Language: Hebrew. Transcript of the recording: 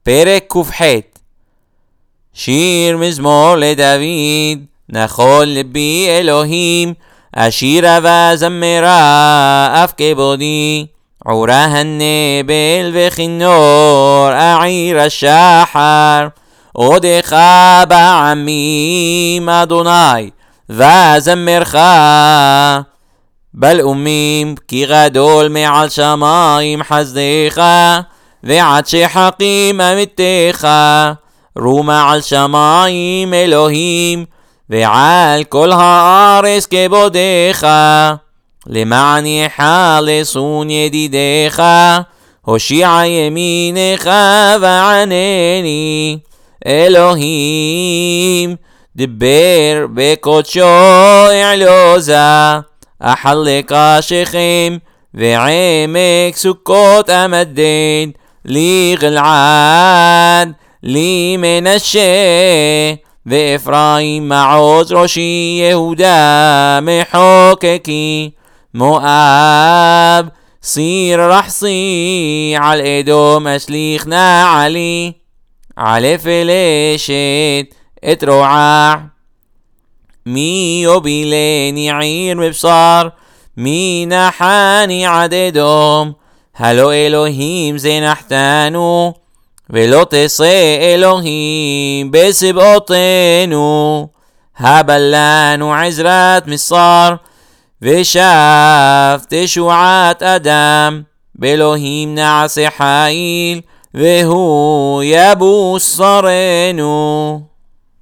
פרק ק"ח. שיר מזמור לדוד. נכון לבי אלוהים, אשירה וזמרה אף כבודי. עורה הנבל וכינור אעיר השחר. עודך בעמים אדוני וזמרך. בלאומים כי גדול מעל שמיים חסדך, ועד שחקים אמיתך. רומה על שמיים אלוהים, ועל כל הארץ כבודך. למען יחלצון ידידיך, הושיע ימינך וענני. אלוהים דבר בקודשו אעלוזה. אחלקה שכם ועמק סוכות אמדד. לי גלעד לי מנשה, ואפרים מעוז ראשי. יהודה מחוקקי. מואב סיר רחסי, על אדום אשליך נעלי. עלה פלשת את רועע, מי יובילני עיר מבשר. מי נחני עד אדום, הלא אלוהים זנחתנו. ולא תעשה אלוהים בסבאותינו. הבלנו עזרת מסר, ושב תשועת אדם. באלוהים נעשה חיל, והוא יבוסרנו.